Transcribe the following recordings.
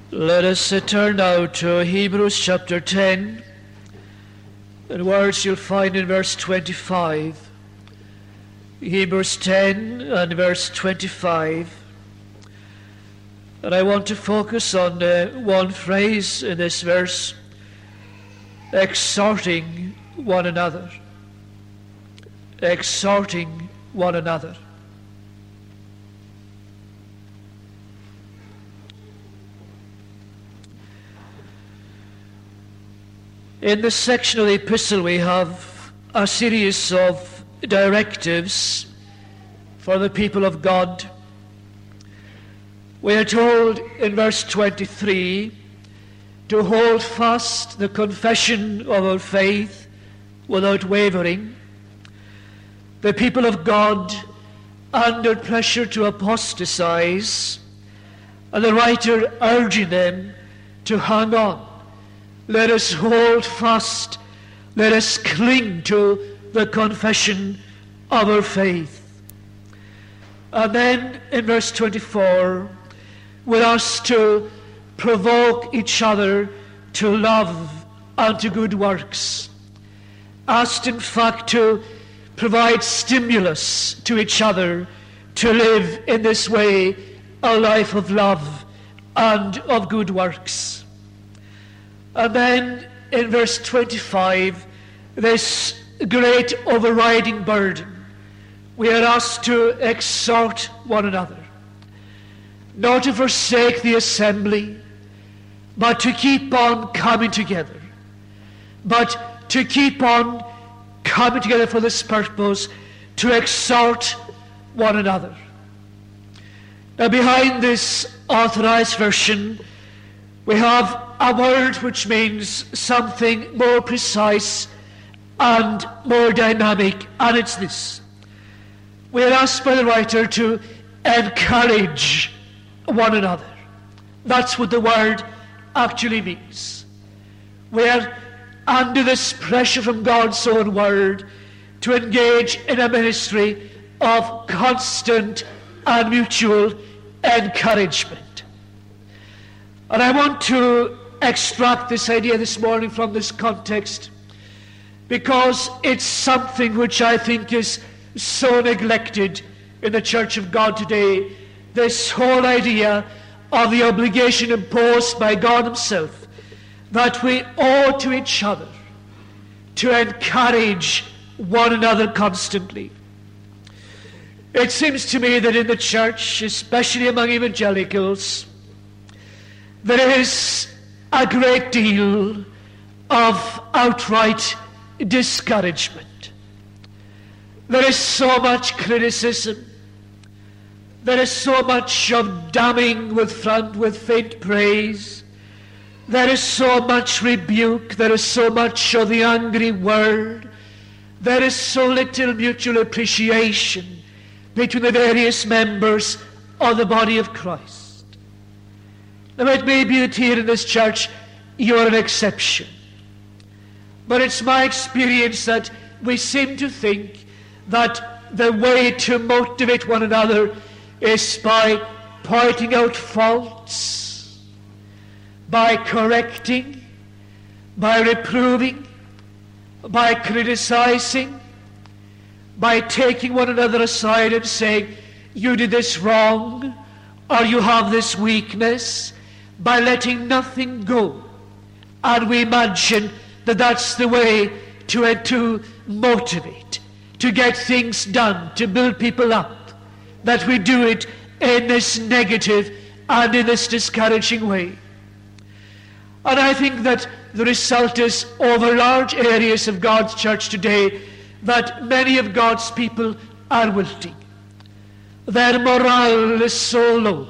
Let us turn now to Hebrews chapter 10, and words you'll find in verse 25. Hebrews 10 and verse 25. And I want to focus on one phrase in this verse, exhorting one another. Exhorting one another. In this section of the epistle we have a series of directives for the people of God. We are told in verse 23 to hold fast the confession of our faith without wavering. The people of God under pressure to apostatize, and the writer urging them to hang on. Let us hold fast, let us cling to the confession of our faith. And then in verse 24, we're asked to provoke each other to love and to good works. Asked in fact to provide stimulus to each other to live in this way a life of love and of good works. And then in verse 25, this great overriding burden, we are asked to exhort one another, not to forsake the assembly, but to keep on coming together. But to keep on coming together for this purpose, to exhort one another. Now behind this authorized version, we have a word which means something more precise and more dynamic, and it's this. We are asked by the writer to encourage one another. That's what the word actually means. We are under this pressure from God's own word to engage in a ministry of constant and mutual encouragement. And I want to extract this idea this morning from this context because it's something which I think is so neglected in the Church of God today. This whole idea of the obligation imposed by God Himself that we owe to each other to encourage one another constantly. It seems to me that in the church, especially among evangelicals, there is a great deal of outright discouragement. There is so much criticism. There is so much of damning with faint praise. There is so much rebuke. There is so much of the angry word. There is so little mutual appreciation between the various members of the body of Christ. Now it may be that here in this church you're an exception. But it's my experience that we seem to think that the way to motivate one another is by pointing out faults, by correcting, by reproving, by criticizing, by taking one another aside and saying, you did this wrong, or you have this weakness, by letting nothing go. And we imagine that that's the way to motivate, to get things done, to build people up, that we do it in this negative and in this discouraging way. And I think that the result is over large areas of God's church today that many of God's people are wilting. Their morale is so low,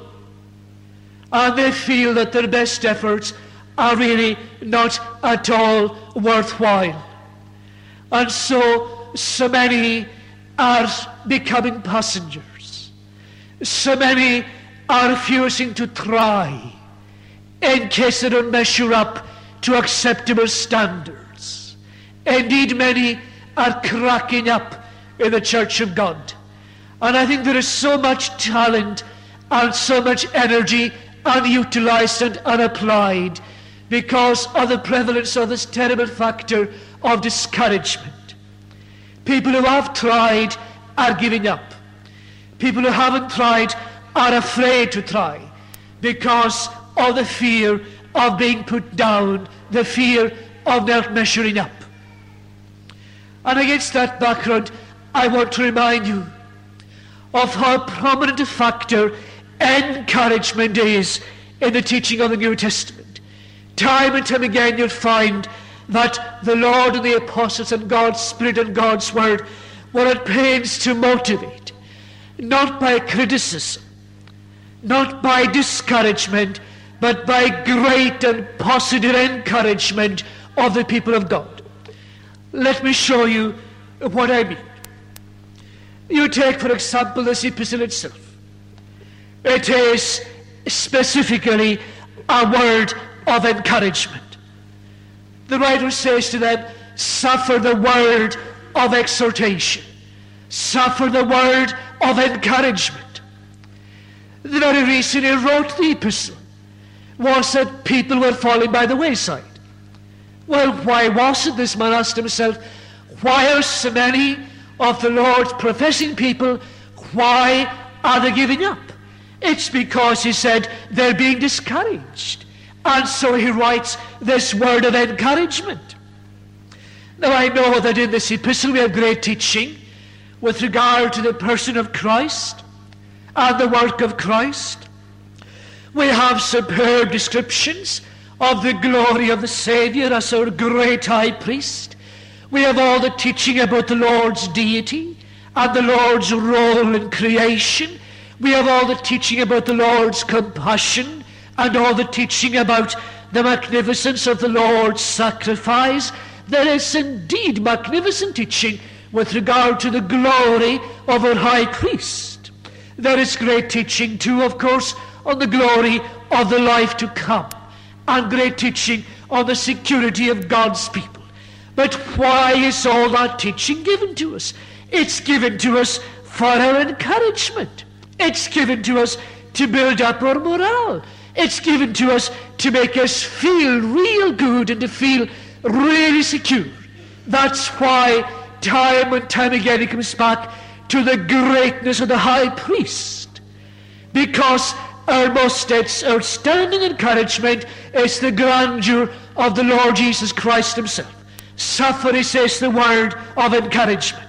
and they feel that their best efforts are really not at all worthwhile. And so many are becoming passengers. So many are refusing to try in case they don't measure up to acceptable standards. Indeed, many are cracking up in the Church of God. And I think there is so much talent and so much energy unutilized and unapplied because of the prevalence of this terrible factor of discouragement. People who have tried are giving up. People who haven't tried are afraid to try because of the fear of being put down, the fear of not measuring up. And against that background, I want to remind you of how prominent a factor encouragement is in the teaching of the New Testament. Time and time again you'll find that the Lord and the apostles and God's Spirit and God's Word were at pains to motivate, not by criticism, not by discouragement, but by great and positive encouragement of the people of God. Let me show you what I mean. You take, for example, this epistle itself. It is specifically a word of encouragement. The writer says to them, suffer the word of exhortation. Suffer the word of encouragement. The very reason he wrote the epistle was that people were falling by the wayside. Well, why was it, this man asked himself, why are so many of the Lord's professing people, why are they giving up? It's because, he said, they're being discouraged. And so he writes this word of encouragement. Now I know that in this epistle we have great teaching with regard to the person of Christ and the work of Christ. We have superb descriptions of the glory of the Savior as our great high priest. We have all the teaching about the Lord's deity and the Lord's role in creation. We have all the teaching about the Lord's compassion and all the teaching about the magnificence of the Lord's sacrifice. There is indeed magnificent teaching with regard to the glory of our high priest. There is great teaching too, of course, on the glory of the life to come, and great teaching on the security of God's people. But why is all that teaching given to us? It's given to us for our encouragement. It's given to us to build up our morale. It's given to us to make us feel real good and to feel really secure. That's why time and time again he comes back to the greatness of the high priest. Because our most outstanding encouragement is the grandeur of the Lord Jesus Christ himself. Suffer, he says, the word of encouragement.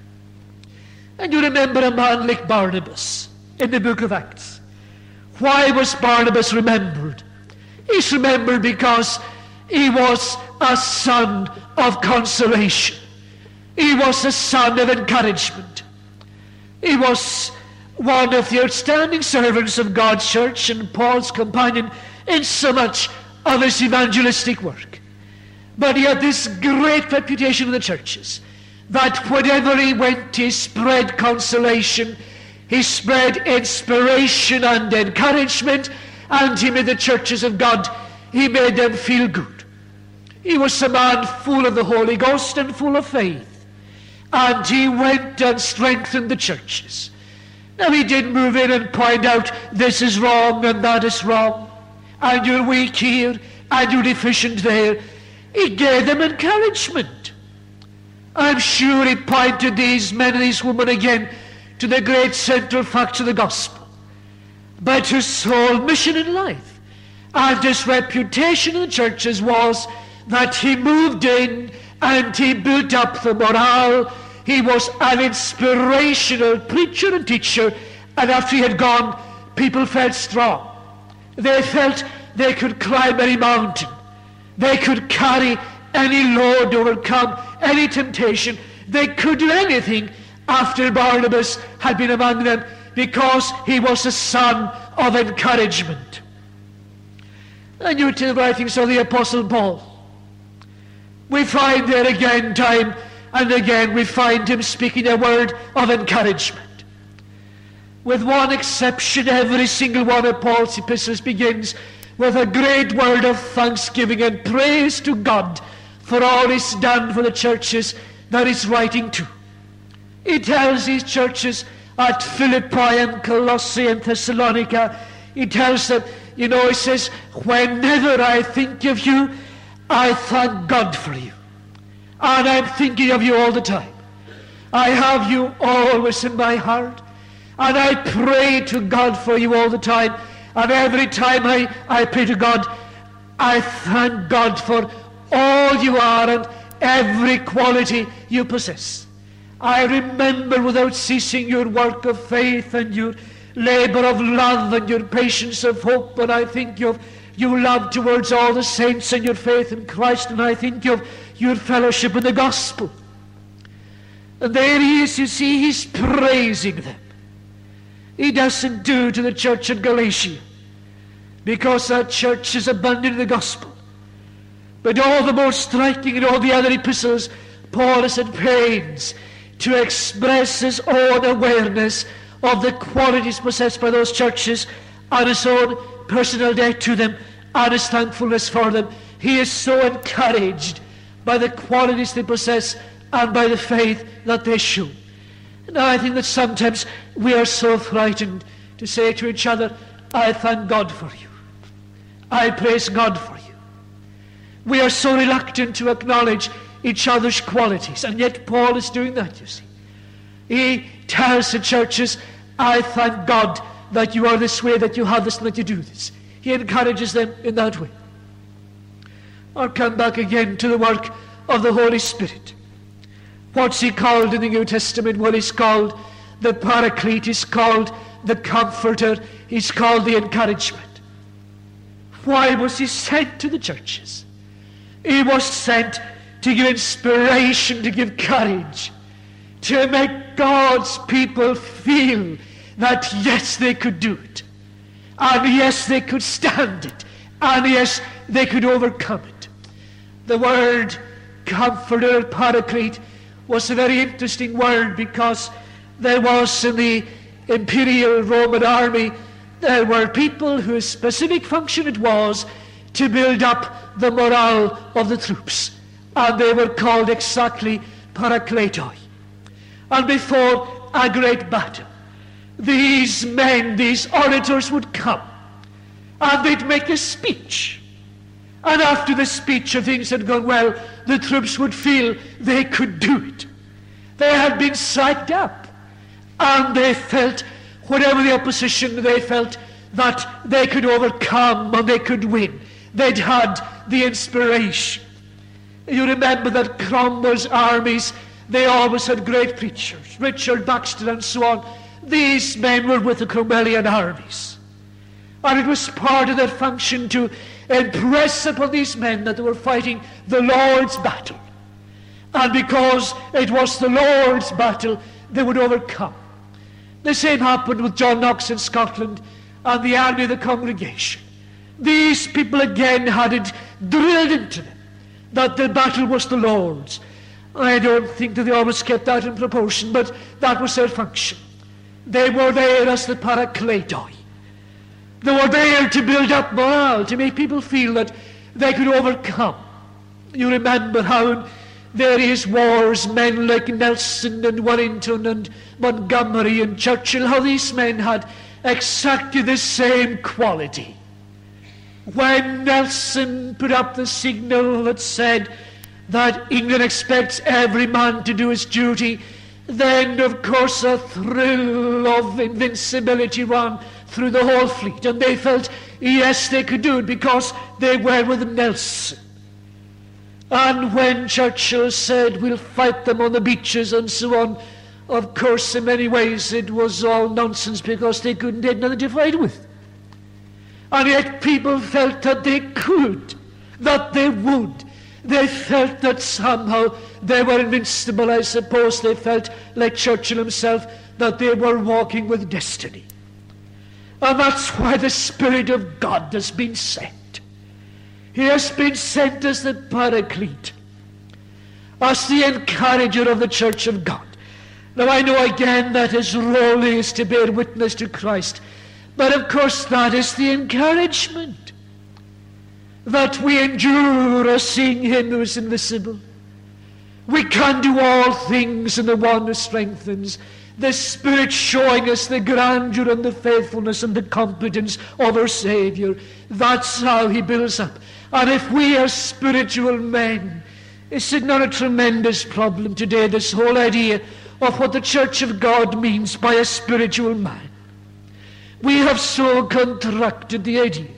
And you remember a man like Barnabas in the book of Acts. Why was Barnabas remembered? He's remembered because he was a son of consolation. He was a son of encouragement. He was one of the outstanding servants of God's church and Paul's companion in so much of his evangelistic work. But he had this great reputation in the churches that wherever he went, he spread consolation, he spread inspiration and encouragement, and he made the churches of God, he made them feel good. He was a man full of the Holy Ghost and full of faith, and he went and strengthened the churches. Now he didn't move in and point out this is wrong and that is wrong, and you're weak here and you're deficient there. He gave them encouragement. I'm sure he pointed these men and these women again to the great central facts of the gospel. But his whole mission in life and his reputation in the churches was that he moved in and he built up the morale. He was an inspirational preacher and teacher, and after he had gone, people felt strong. They felt they could climb any mountain. They could carry any load, overcome any temptation. They could do anything after Barnabas had been among them, because he was a son of encouragement. And you to the writings of the Apostle Paul, we find there again, time and again, we find him speaking a word of encouragement. With one exception, every single one of Paul's epistles begins with a great word of thanksgiving and praise to God for all he's done for the churches that he's writing to. He tells these churches at Philippi and Colossae and Thessalonica, he tells them, he says, whenever I think of you, I thank God for you. And I'm thinking of you all the time. I have you always in my heart. And I pray to God for you all the time. And every time I pray to God, I thank God for all you are and every quality you possess. I remember without ceasing your work of faith and your labor of love and your patience of hope. And I think of your love towards all the saints and your faith in Christ. And I think of your fellowship in the gospel. And there he is, you see, he's praising them. He doesn't do to the church in Galatia, because that church is abandoning the gospel. But all the more striking in all the other epistles, Paul is at pains to express his own awareness of the qualities possessed by those churches and his own personal debt to them and his thankfulness for them. He is so encouraged by the qualities they possess and by the faith that they show. Now I think that sometimes we are so frightened to say to each other, I thank God for you. I praise God for you. We are so reluctant to acknowledge each other's qualities, and yet Paul is doing that, you see. He tells the churches, I thank God that you are this way, that you have this, and that you do this. He encourages them in that way. I'll come back again to the work of the Holy Spirit. What's he called in the New Testament? Well, he's called the Paraclete, he's called the Comforter, he's called the Encouragement. Why was he sent to the churches? He was sent to give inspiration, to give courage, to make God's people feel that yes, they could do it, and yes, they could stand it, and yes, they could overcome it. The word Comforter, Paraclete, was a very interesting word, because there was in the imperial Roman army, there were people whose specific function it was to build up the morale of the troops, and they were called exactly Parakletoi. And before a great battle, these men, these orators would come, and they'd make a speech. And after the speech, if things had gone well, the troops would feel they could do it. They had been psyched up, and they felt, whatever the opposition, they felt that they could overcome and they could win. They'd had the inspiration. You remember that Cromwell's armies, they always had great preachers, Richard Baxter and so on. These men were with the Cromwellian armies. And it was part of their function to impress upon these men that they were fighting the Lord's battle. And because it was the Lord's battle, they would overcome. The same happened with John Knox in Scotland and the army of the congregation. These people again had it drilled into them that the battle was the Lord's. I don't think that they always kept that in proportion, but that was their function. They were there as the Parakletoi. They were there to build up morale, to make people feel that they could overcome. You remember how in various wars, men like Nelson and Wellington and Montgomery and Churchill, how these men had exactly the same quality. When Nelson put up the signal that said that England expects every man to do his duty, then of course a thrill of invincibility ran through the whole fleet, and they felt yes, they could do it because they were with Nelson. And when Churchill said we'll fight them on the beaches and so on, of course in many ways it was all nonsense, because they couldn't get nothing to fight with. And yet people felt that they could, that they would. They felt that somehow they were invincible. I suppose they felt, like Churchill himself, that they were walking with destiny. And that's why the Spirit of God has been sent. He has been sent as the Paraclete, as the encourager of the church of God. Now I know again that his role is to bear witness to Christ, but of course that is the encouragement, that we endure as seeing him who is invisible. We can do all things in the one who strengthens. The Spirit showing us the grandeur and the faithfulness and the competence of our Savior. That's how he builds up. And if we are spiritual men, is it not a tremendous problem today, this whole idea of what the Church of God means by a spiritual man? We have so contracted the idea.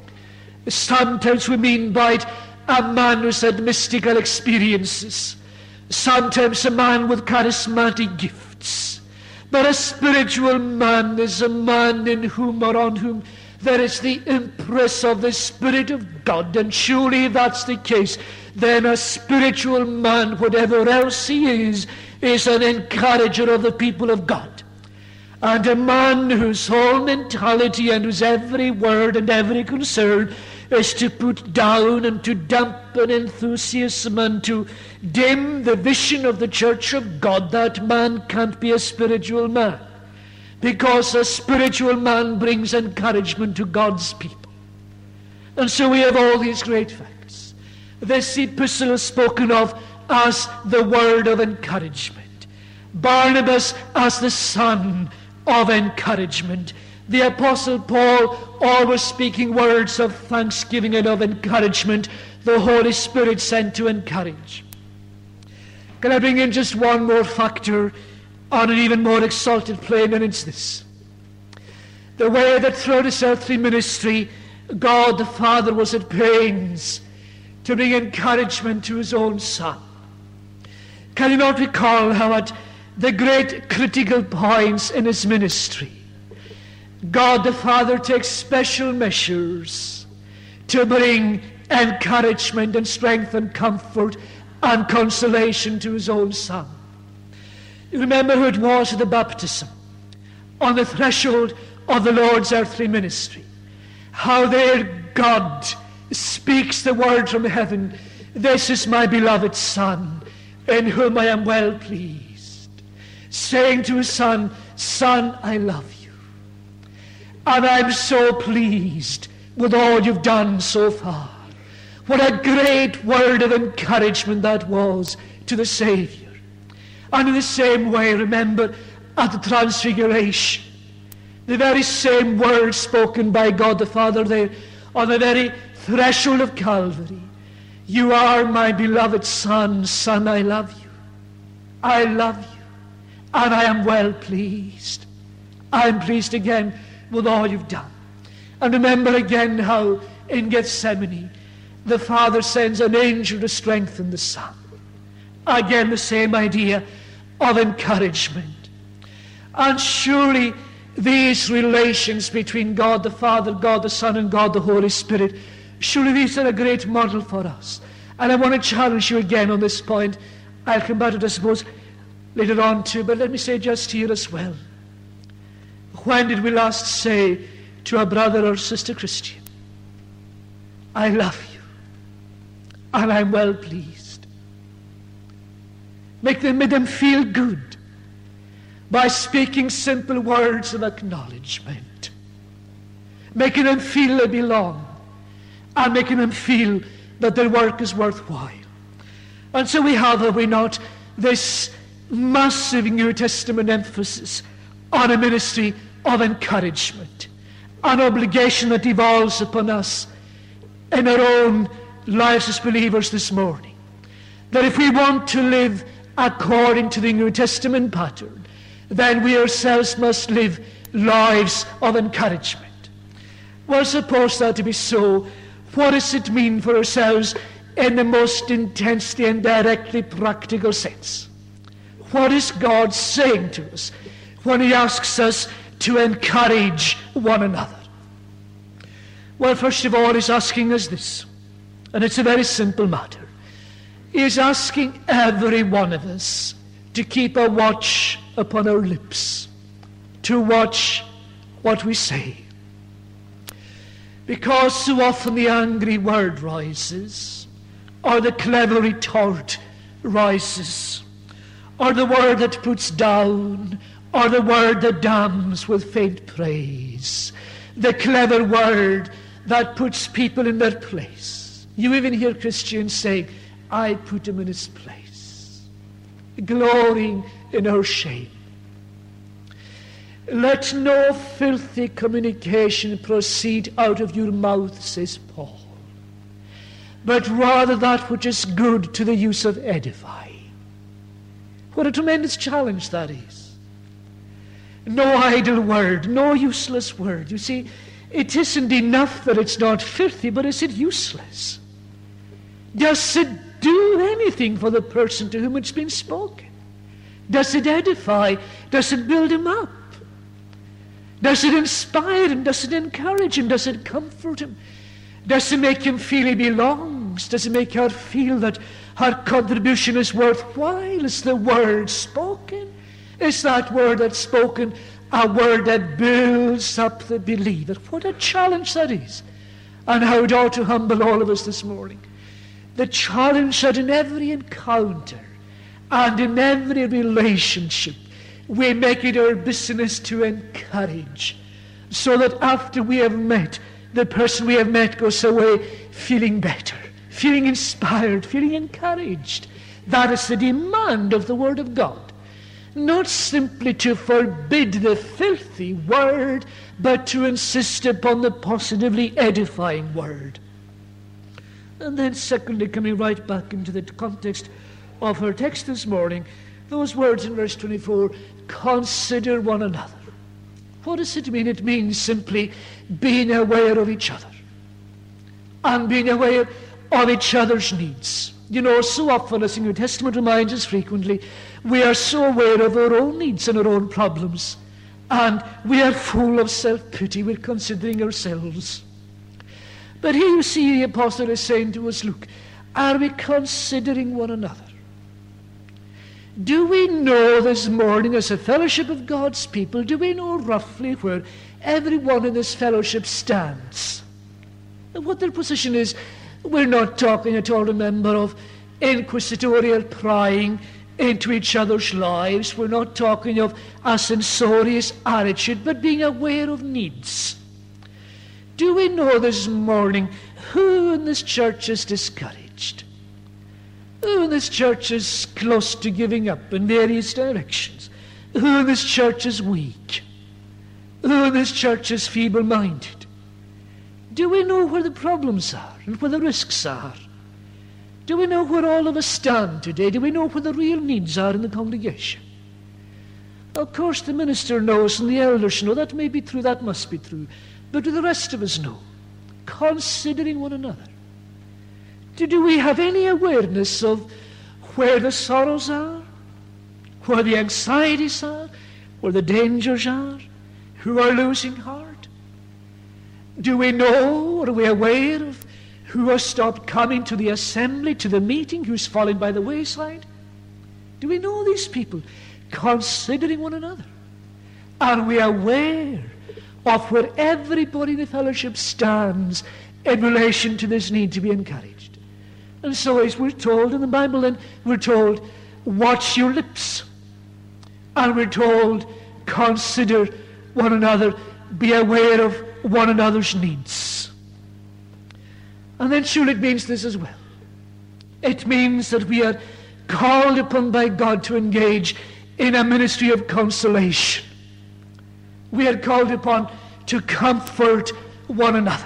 Sometimes we mean by it a man who's had mystical experiences. Sometimes a man with charismatic gifts. But a spiritual man is a man in whom or on whom there is the impress of the Spirit of God. And surely if that's the case, then a spiritual man, whatever else he is an encourager of the people of God. And a man whose whole mentality and whose every word and every concern is to put down and to dampen enthusiasm and to dim the vision of the Church of God, that man can't be a spiritual man. Because a spiritual man brings encouragement to God's people. And so we have all these great facts. This epistle is spoken of as the word of encouragement. Barnabas as the son of encouragement. The Apostle Paul always speaking words of thanksgiving and of encouragement. The Holy Spirit sent to encourage. Can I bring in just one more factor on an even more exalted plane, and it's this. The way that throughout his earthly ministry, God the Father was at pains to bring encouragement to his own Son. Can you not recall how at the great critical points in his ministry, God the Father takes special measures to bring encouragement and strength and comfort and consolation to his own Son? You remember who it was at the baptism, on the threshold of the Lord's earthly ministry. How there God speaks the word from heaven, "This is my beloved Son, in whom I am well pleased." Saying to his Son, "Son, I love you. And I'm so pleased with all you've done so far." What a great word of encouragement that was to the Savior. And in the same way, remember, at the Transfiguration, the very same words spoken by God the Father there on the very threshold of Calvary. "You are my beloved Son, Son, I love you. I love you, and I am well pleased. I am pleased again with all you've done." And remember again how in Gethsemane, the Father sends an angel to strengthen the Son. Again, the same idea of encouragement. And surely these relations between God the Father, God the Son, and God the Holy Spirit, surely these are a great model for us. And I want to challenge you again on this point. I'll come back to it, I suppose, later on too, but let me say just here as well. When did we last say to a brother or sister Christian, "I love you, and I'm well pleased"? Make them feel good by speaking simple words of acknowledgement, making them feel they belong, and making them feel that their work is worthwhile. And so we have we not, this massive New Testament emphasis on a ministry of encouragement, an obligation that devolves upon us in our own lives as believers this morning. That if we want to live according to the New Testament pattern, then we ourselves must live lives of encouragement. Well, suppose that to be so, what does it mean for ourselves in the most intensely and directly practical sense? What is God saying to us when he asks us to encourage one another? Well, first of all, he's asking us this, and it's a very simple matter. He is asking every one of us to keep a watch upon our lips, to watch what we say. Because so often the angry word rises, or the clever retort rises, or the word that puts down, or the word that damns with faint praise, the clever word that puts people in their place. You even hear Christians saying, "I put him in his place," glorying in our shame. Let no filthy communication proceed out of your mouth, says Paul, but rather that which is good to the use of edifying. What a tremendous challenge that is. No idle word, no useless word. You see, it isn't enough that it's not filthy, but is it useless? Does it do anything for the person to whom it's been spoken? Does it edify? Does it build him up? Does it inspire him? Does it encourage him? Does it comfort him? Does it make him feel he belongs? Does it make her feel that her contribution is worthwhile? Is the word spoken? Is that word that's spoken a word that builds up the believer? What a challenge that is. And how it ought to humble all of us this morning. The challenge that in every encounter and in every relationship we make it our business to encourage, so that after we have met, the person we have met goes away feeling better, feeling inspired, feeling encouraged. That is the demand of the Word of God. Not simply to forbid the filthy word, but to insist upon the positively edifying word. And then secondly, coming right back into the context of our text this morning, those words in verse 24, consider one another. What does it mean? It means simply being aware of each other and being aware of each other's needs. You know, so often, as the New Testament reminds us frequently, we are so aware of our own needs and our own problems, and we are full of self-pity. We're considering ourselves. But here you see the apostle is saying to us, look, are we considering one another? Do we know this morning, as a fellowship of God's people, do we know roughly where everyone in this fellowship stands? And what their position is? We're not talking at all, remember, of inquisitorial prying into each other's lives. We're not talking of a censorious attitude, but being aware of needs. Do we know this morning who in this church is discouraged? Who in this church is close to giving up in various directions? Who in this church is weak? Who in this church is feeble-minded? Do we know where the problems are and where the risks are? Do we know where all of us stand today? Do we know where the real needs are in the congregation? Of course, the minister knows and the elders know. That may be true, that must be true. But do the rest of us know? Considering one another. Do we have any awareness of where the sorrows are, where the anxieties are, where the dangers are, who are losing heart? Do we know, are we aware of who has stopped coming to the assembly, to the meeting, who's fallen by the wayside? Do we know these people? Considering one another. Are we aware of where everybody in the fellowship stands in relation to this need to be encouraged? And so as we're told in the Bible, then we're told, watch your lips. And we're told, consider one another, be aware of one another's needs. And then surely it means this as well. It means that we are called upon by God to engage in a ministry of consolation. We are called upon to comfort one another.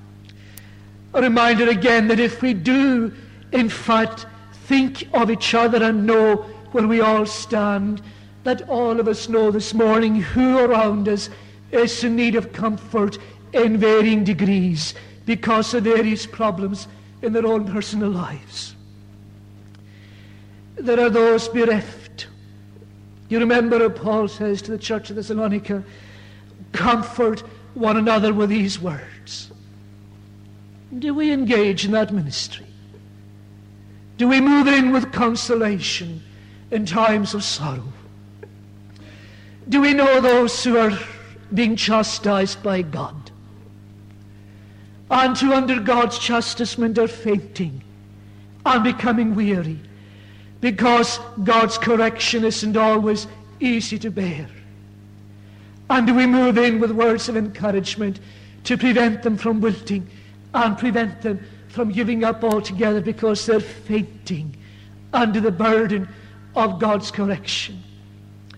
A reminder again that if we do, in fact, think of each other and know where we all stand, that all of us know this morning who around us is in need of comfort in varying degrees because of various problems in their own personal lives. There are those bereft. You remember what Paul says to the church of Thessalonica, comfort one another with these words. Do we engage in that ministry? Do we move in with consolation in times of sorrow? Do we know those who are being chastised by God and who under God's chastisement are fainting and becoming weary because God's correction isn't always easy to bear? And do we move in with words of encouragement to prevent them from wilting and prevent them from giving up altogether because they're fainting under the burden of God's correction?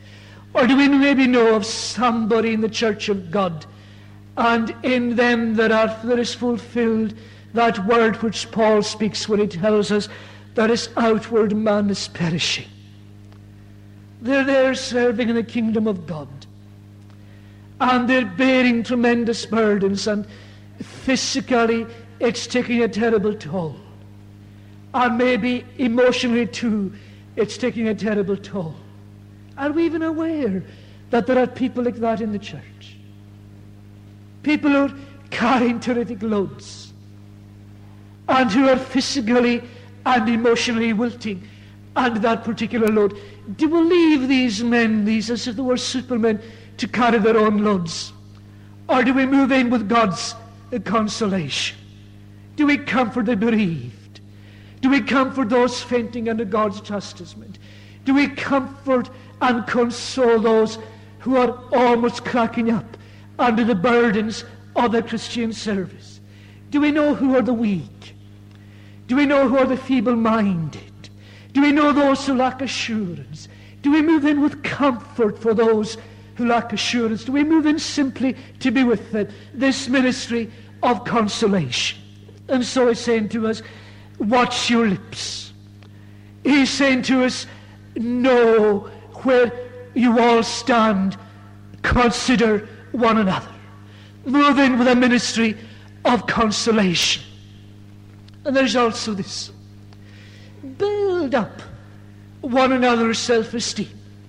Or do we maybe know of somebody in the church of God, and in them there is fulfilled that word which Paul speaks when he tells us that his outward man is perishing? They're there serving in the kingdom of God, and they're bearing tremendous burdens, and physically it's taking a terrible toll. And maybe emotionally too, it's taking a terrible toll. Are we even aware that there are people like that in the church? People who are carrying terrific loads, and who are physically and emotionally wilting under that particular load. Do we leave these men, as if they were supermen, to carry their own loads? Or do we move in with God's consolation? Do we comfort the bereaved? Do we comfort those fainting under God's chastisement? Do we comfort and console those who are almost cracking up under the burdens of the Christian service? Do we know who are the weak? Do we know who are the feeble-minded? Do we know those who lack assurance? Do we move in with comfort for those who lack assurance? Do we move in simply to be with them? This ministry of consolation. And so he's saying to us, watch your lips. He's saying to us, know where you all stand. Consider one another. Move in with a ministry of consolation. And there's also this. Build up one another's self-esteem.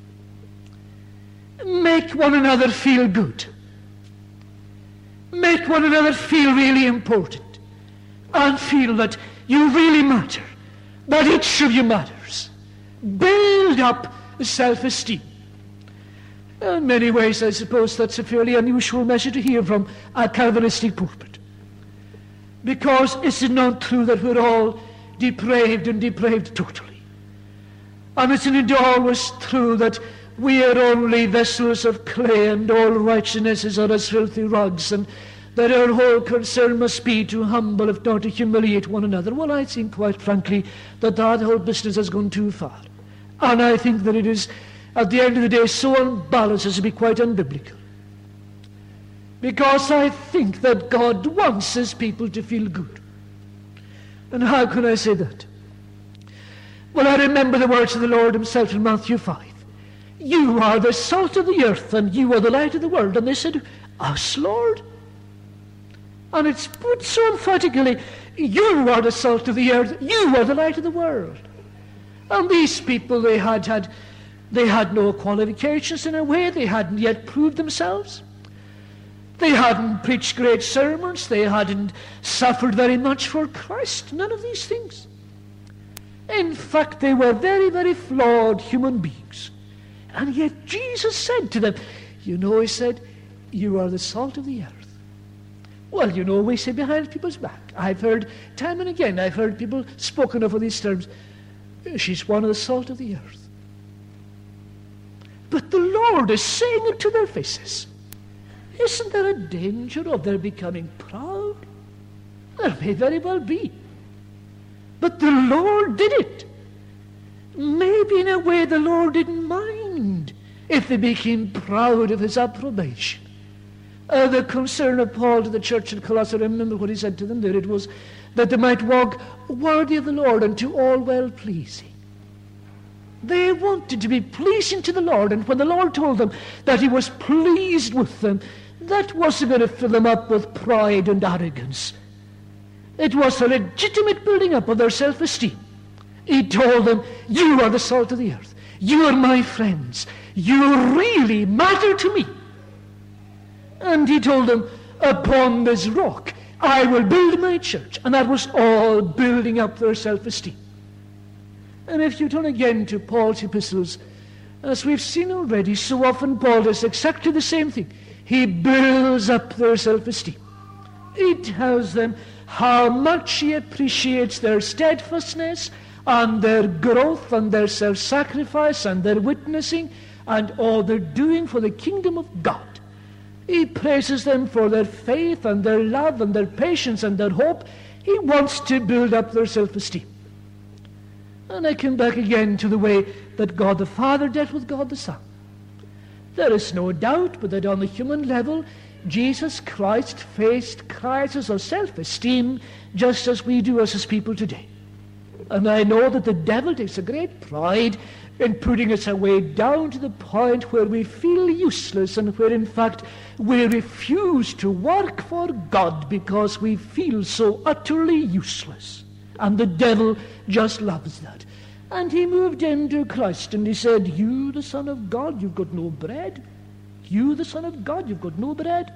Make one another feel good. Make one another feel really important, and feel that you really matter, that each of you matters. Build up self-esteem. In many ways, I suppose that's a fairly unusual message to hear from a Calvinistic pulpit. Because is it not true that we're all depraved and depraved totally? And isn't it always true that we are only vessels of clay, and all righteousnesses are as filthy rags, and that our whole concern must be to humble, if not to humiliate one another? Well, I think, quite frankly, that whole business has gone too far. And I think that it is, at the end of the day, so unbalanced as to be quite unbiblical. Because I think that God wants his people to feel good. And how can I say that? Well, I remember the words of the Lord himself in Matthew 5. You are the salt of the earth, and you are the light of the world. And they said, us, Lord? And it's put so emphatically, you are the salt of the earth, you are the light of the world. And these people, they had no qualifications in a way. They hadn't yet proved themselves. They hadn't preached great sermons. They hadn't suffered very much for Christ. None of these things. In fact, they were very, very flawed human beings. And yet Jesus said to them, he said, you are the salt of the earth. Well, we say behind people's back. I've heard time and again, people spoken of these terms. She's one of the salt of the earth. But the Lord is saying it to their faces. Isn't there a danger of their becoming proud? There may very well be. But the Lord did it. Maybe in a way the Lord didn't mind if they became proud of his approbation. The concern of Paul to the church at Colossae, remember what he said to them there, it was that they might walk worthy of the Lord and to all well-pleasing. They wanted to be pleasing to the Lord, and when the Lord told them that he was pleased with them, that wasn't going to fill them up with pride and arrogance. It was a legitimate building up of their self-esteem. He told them, you are the salt of the earth. You are my friends. You really matter to me. And he told them, upon this rock I will build my church. And that was all building up their self-esteem. And if you turn again to Paul's epistles, as we've seen already, so often Paul does exactly the same thing. He builds up their self-esteem. He tells them how much he appreciates their steadfastness and their growth and their self-sacrifice and their witnessing and all they're doing for the kingdom of God. He praises them for their faith and their love and their patience and their hope. He wants to build up their self-esteem. And I come back again to the way that God the Father dealt with God the Son. There is no doubt but that on the human level, Jesus Christ faced crises of self-esteem just as we do as his people today. And I know that the devil takes a great pride in putting us away down to the point where we feel useless and where in fact we refuse to work for God because we feel so utterly useless. And the devil just loves that. And he moved into Christ and he said, "You, the Son of God, you've got no bread. You, the Son of God, you've got no bread."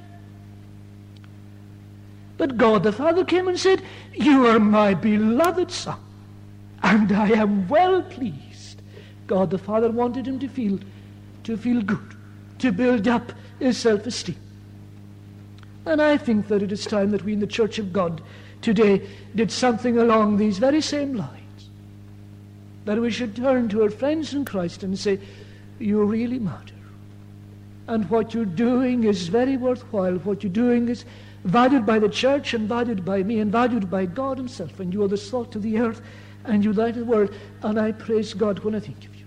But God the Father came and said, "You are my beloved Son, and I am well pleased." God the Father wanted him to feel good, to build up his self-esteem. And I think that it is time that we in the Church of God today did something along these very same lines. That we should turn to our friends in Christ and say, "You really matter. And what you're doing is very worthwhile. What you're doing is valued by the church and valued by me and valued by God himself. And you are the salt of the earth and you light of the world. And I praise God when I think of you."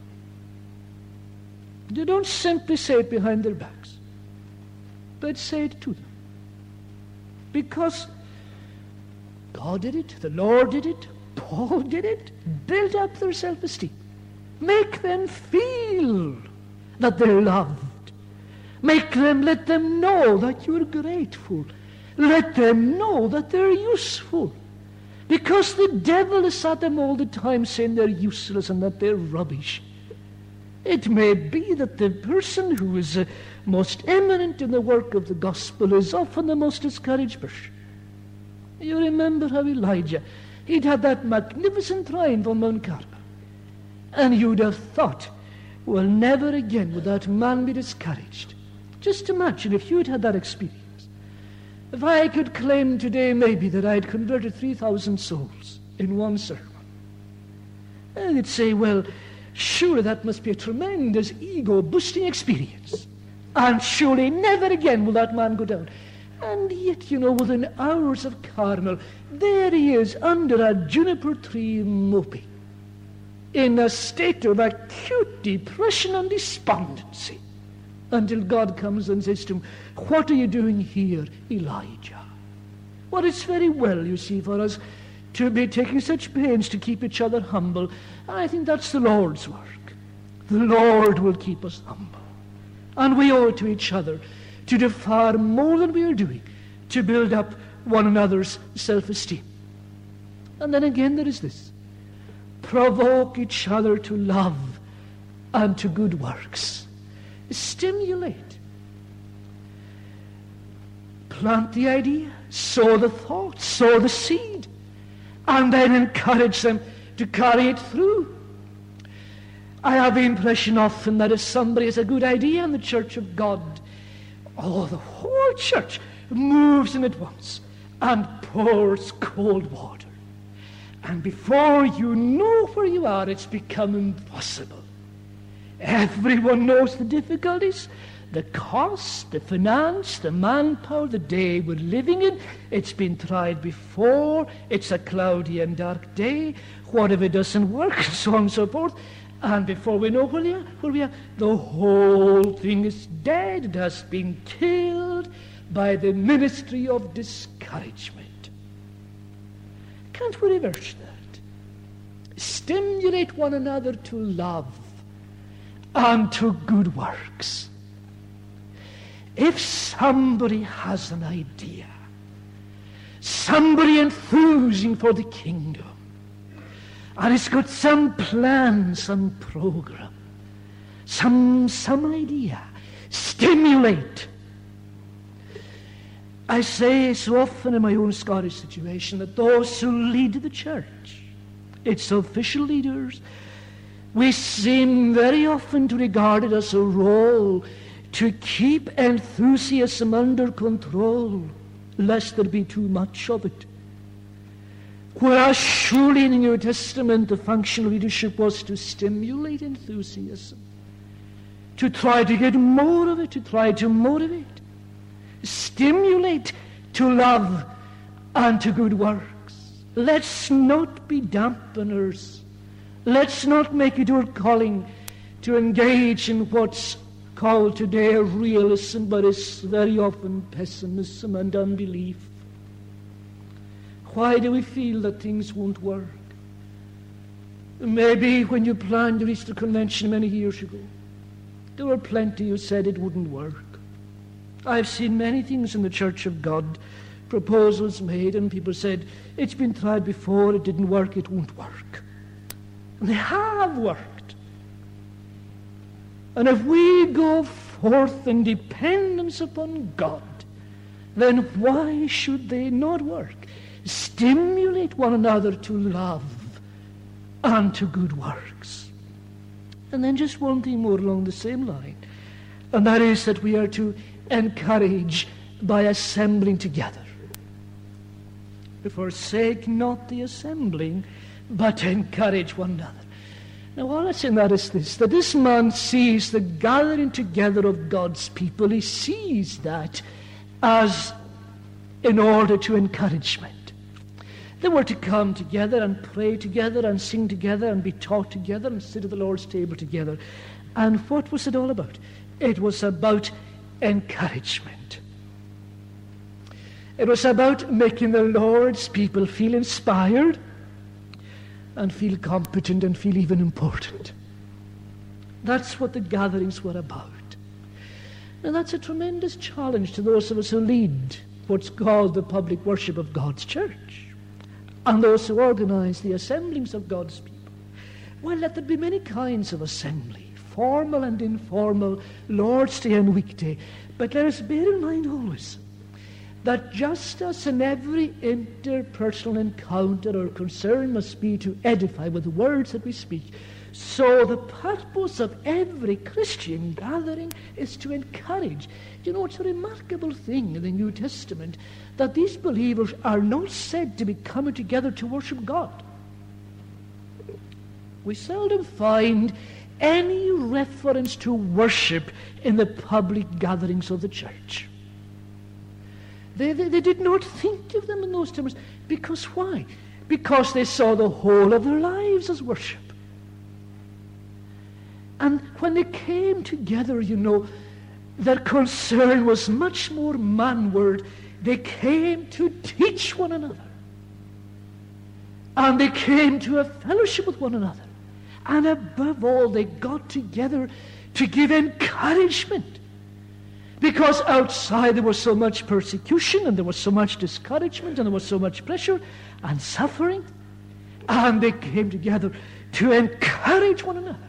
You don't simply say it behind their backs, but say it to them. Because God did it, the Lord did it, Paul did it. Build up their self-esteem. Make them feel that they're loved. Let them know that you're grateful. Let them know that they're useful. Because the devil is at them all the time saying they're useless and that they're rubbish. It may be that the person who is most eminent in the work of the gospel is often the most discouraged person. You remember how Elijah, he'd had that magnificent triumph on Mount Carmel. And you'd have thought, well, never again would that man be discouraged. Just imagine if you'd had that experience. If I could claim today maybe that I'd converted 3,000 souls in one sermon. And they'd say, well, surely that must be a tremendous ego-boosting experience. And surely never again will that man go down. And yet, within hours of Carmel, there he is under a juniper tree moping, in a state of acute depression and despondency, until God comes and says to him, "What are you doing here, Elijah?" Well, it's very well, you see, for us to be taking such pains to keep each other humble. I think that's the Lord's work. The Lord will keep us humble. And we owe it to each other to do far more than we are doing to build up one another's self-esteem. And then again there is this. Provoke each other to love and to good works. Stimulate. Plant the idea, sow the thought, sow the seed, and then encourage them to carry it through. I have the impression often that if somebody has a good idea in the Church of God, the whole church moves in at once and pours cold water. And before you know where you are, it's become impossible. Everyone knows the difficulties, the cost, the finance, the manpower, the day we're living in. It's been tried before. It's a cloudy and dark day. What if it doesn't work? And so on and so forth. And before we know where we are, the whole thing is dead. It has been killed by the ministry of discouragement. Can't we reverse that? Stimulate one another to love and to good works. If somebody has an idea, somebody enthusing for the kingdom, and it's got some plan, some program, some idea, stimulate. I say so often in my own Scottish situation that those who lead the church, its official leaders, we seem very often to regard it as a role to keep enthusiasm under control, lest there be too much of it. Whereas surely in the New Testament the function of leadership was to stimulate enthusiasm, to try to get more of it, to try to motivate, stimulate to love and to good works. Let's not be dampeners. Let's not make it our calling to engage in what's called today a realism, but is very often pessimism and unbelief. Why do we feel that things won't work? Maybe when you planned your Easter convention many years ago, there were plenty who said it wouldn't work. I've seen many things in the Church of God, proposals made, and people said, it's been tried before, it didn't work, it won't work. And they have worked. And if we go forth in dependence upon God, then why should they not work? Stimulate one another to love and to good works. And then just one thing more along the same line, and that is that we are to encourage by assembling together. Forsake not the assembling, but encourage one another. Now all that's in that is this, that this man sees the gathering together of God's people. He sees that as in order to encouragement. They were to come together and pray together and sing together and be taught together and sit at the Lord's table together. And what was it all about? It was about encouragement. It was about making the Lord's people feel inspired and feel competent and feel even important. That's what the gatherings were about. And that's a tremendous challenge to those of us who lead what's called the public worship of God's church, and those who organize the assemblings of God's people. Well, let there be many kinds of assembly, formal and informal, Lord's Day and weekday. But let us bear in mind always that just as in every interpersonal encounter our concern must be to edify with the words that we speak, so the purpose of every Christian gathering is to encourage. You know, it's a remarkable thing in the New Testament that these believers are not said to be coming together to worship God. We seldom find any reference to worship in the public gatherings of the church. They did not think of them in those terms. Because why? Because they saw the whole of their lives as worship. And when they came together, you know, their concern was much more manward. They came to teach one another. And they came to a fellowship with one another. And above all, they got together to give encouragement. Because outside there was so much persecution, and there was so much discouragement, and there was so much pressure and suffering. And they came together to encourage one another.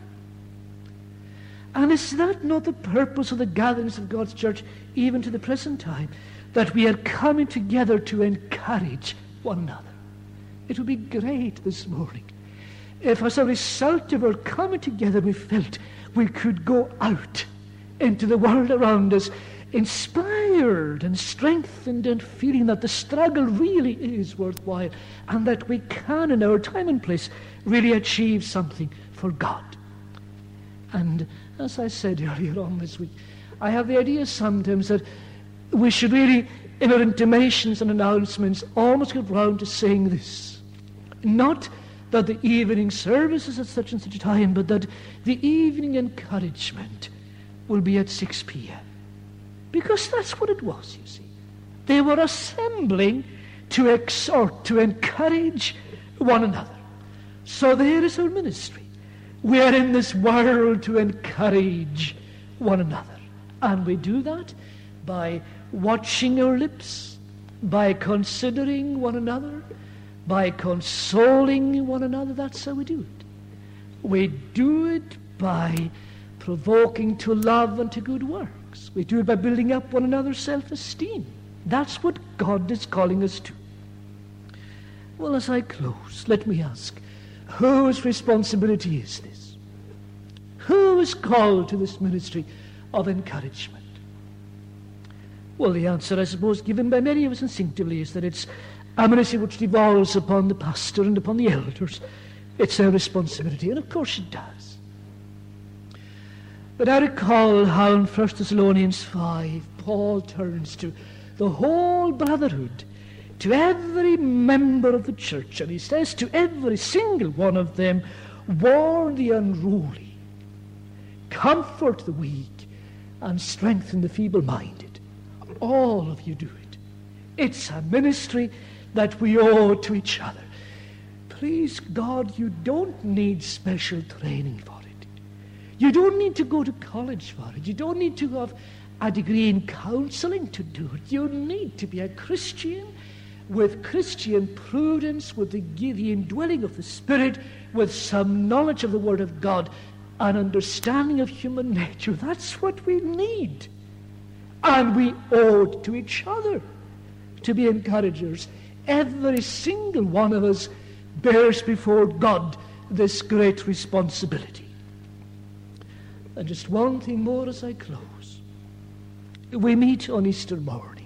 And is that not the purpose of the gatherings of God's church, even to the present time, that we are coming together to encourage one another? It would be great this morning if, as a result of our coming together, we felt we could go out into the world around us inspired and strengthened and feeling that the struggle really is worthwhile and that we can, in our time and place, really achieve something for God. And as I said earlier on this week, I have the idea sometimes that we should really, in our intimations and announcements, almost get round to saying this. Not that the evening service is at such and such a time, but that the evening encouragement will be at 6 p.m. Because that's what it was, you see. They were assembling to exhort, to encourage one another. So there is our ministry. We are in this world to encourage one another. And we do that by watching our lips, by considering one another, by consoling one another. That's how we do it. We do it by provoking to love and to good works. We do it by building up one another's self-esteem. That's what God is calling us to. Well, as I close, let me ask, whose responsibility is this? Who is called to this ministry of encouragement? Well, the answer, I suppose, given by many of us instinctively is that it's a ministry which devolves upon the pastor and upon the elders. It's their responsibility, and of course it does. But I recall how in 1 Thessalonians 5, Paul turns to the whole brotherhood, to every member of the church, and he says to every single one of them, warn the unruly, comfort the weak, and strengthen the feeble-minded. All of you do it. It's a ministry that we owe to each other. Please God, you don't need special training for it. You don't need to go to college for it. You don't need to have a degree in counseling to do it. You need to be a Christian with Christian prudence, with the indwelling of the Spirit, with some knowledge of the Word of God, an understanding of human nature. That's what we need. And we owe it to each other to be encouragers. Every single one of us bears before God this great responsibility. And just one thing more as I close. We meet on Easter morning.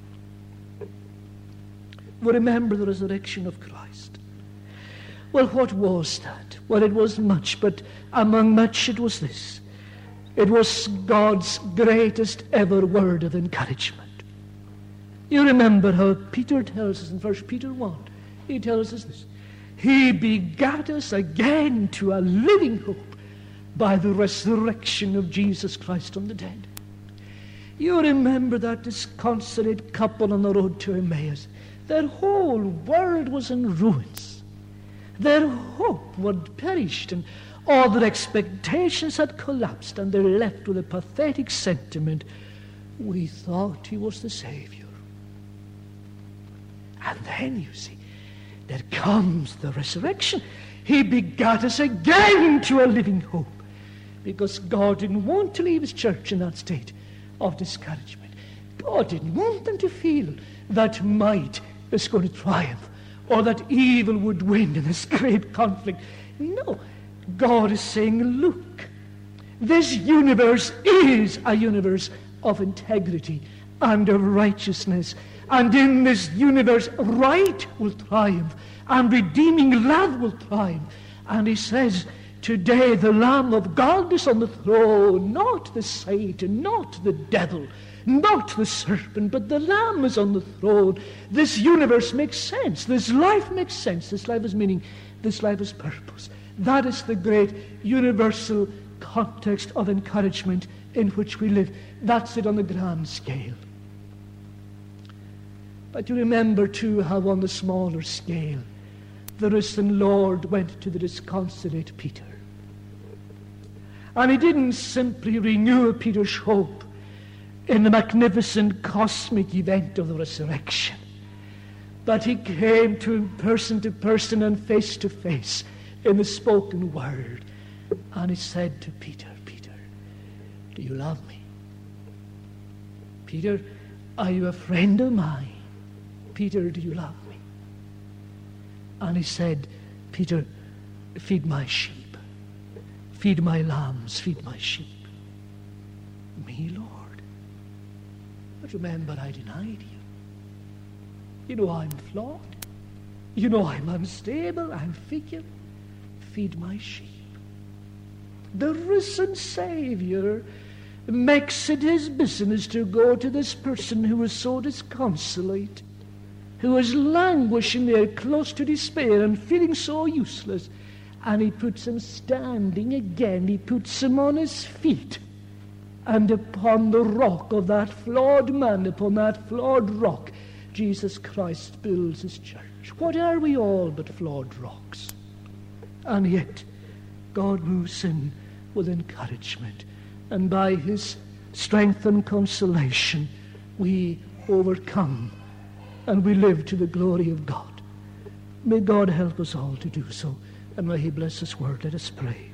We remember the resurrection of Christ. Well, what was that? Well, it wasn't much, but among much it was this. It was God's greatest ever word of encouragement. You remember how Peter tells us in 1 Peter 1, he tells us this. He begat us again to a living hope by the resurrection of Jesus Christ from the dead. You remember that disconsolate couple on the road to Emmaus. Their whole world was in ruins. Their hope had perished, and all their expectations had collapsed, and they're left with a pathetic sentiment. We thought he was the Savior. And then, you see, there comes the resurrection. He begat us again to a living hope, because God didn't want to leave his church in that state of discouragement. God didn't want them to feel that might is going to triumph, or that evil would win in this great conflict. No, God is saying, look, this universe is a universe of integrity and of righteousness, and in this universe right will triumph, and redeeming love will triumph. And he says, today the Lamb of God is on the throne, not the Satan, not the devil, not the serpent, but the Lamb is on the throne. This universe makes sense. This life makes sense. This life has meaning. This life has purpose. That is the great universal context of encouragement in which we live. That's it on the grand scale. But you remember too how on the smaller scale the risen Lord went to the disconsolate Peter. And he didn't simply renew Peter's hope in the magnificent cosmic event of the resurrection, but he came to him person and face to face in the spoken word. And he said to Peter, Peter, do you love me? Peter, are you a friend of mine? Peter, do you love me? And he said, Peter, feed my sheep. Feed my lambs, feed my sheep. Me, Lord? But remember, I denied you. You know I'm flawed. You know I'm unstable, I'm fickle. Feed my sheep. The risen Savior makes it his business to go to this person who is so disconsolate, who is languishing there close to despair and feeling so useless. And he puts him standing again. He puts him on his feet. And upon the rock of that flawed man, upon that flawed rock, Jesus Christ builds his church. What are we all but flawed rocks? And yet, God moves in with encouragement. And by his strength and consolation, we overcome and we live to the glory of God. May God help us all to do so. And may he bless his word. Let us pray.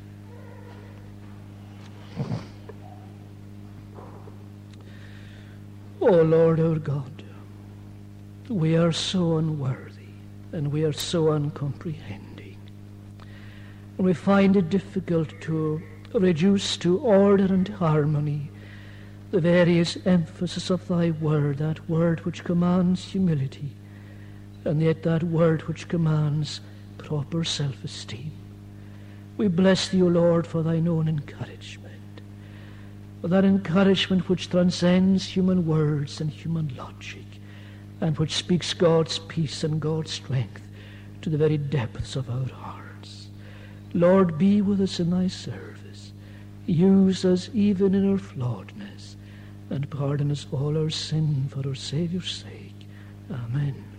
Oh Lord our God, we are so unworthy and we are so uncomprehending. And we find it difficult to reduce to order and harmony the various emphasis of thy word, that word which commands humility, and yet that word which commands proper self-esteem. We bless thee, O Lord, for thine own encouragement, for that encouragement which transcends human words and human logic, and which speaks God's peace and God's strength to the very depths of our hearts. Lord, be with us in thy service. Use us even in our flawedness, and pardon us all our sin for our Saviour's sake. Amen.